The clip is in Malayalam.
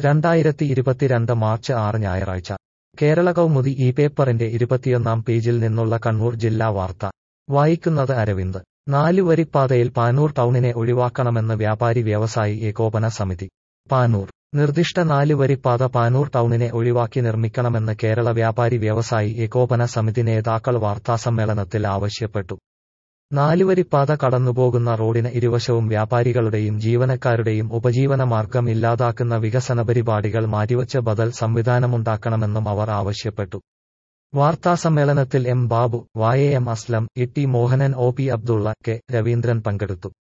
2022 മാർച്ച് 6 ഞായറാഴ്ച കേരള കൗമുദി ഈ പേപ്പറിന്റെ 21 പേജിൽ നിന്നുള്ള കണ്ണൂർ ജില്ലാ വാർത്ത വായിക്കുന്നത് അരവിന്ദ്. 4 വരിപ്പാതയിൽ പാനൂർ ടൗണിനെ ഒഴിവാക്കണമെന്ന് വ്യാപാരി വ്യവസായി ഏകോപന സമിതി. പാനൂർ നിർദ്ദിഷ്ട 4 വരിപ്പാത പാനൂർ ടൗണിനെ ഒഴിവാക്കി നിർമ്മിക്കണമെന്ന് കേരള വ്യാപാരി വ്യവസായി ഏകോപന സമിതി നേതാക്കൾ വാർത്താസമ്മേളനത്തിൽ ആവശ്യപ്പെട്ടു. 4 വരിപ്പാത കടന്നുപോകുന്ന റോഡിന് ഇരുവശവും വ്യാപാരികളുടെയും ജീവനക്കാരുടെയും ഉപജീവന മാർഗം ഇല്ലാതാക്കുന്ന വികസന പരിപാടികൾ മാറ്റിവച്ച് ബദൽ സംവിധാനമുണ്ടാക്കണമെന്നും അവർ ആവശ്യപ്പെട്ടു. വാർത്താസമ്മേളനത്തിൽ എം ബാബു, YAM അസ്ലം, ടി മോഹനൻ, OP അബ്ദുള്ള, കെ രവീന്ദ്രൻ പങ്കെടുത്തു.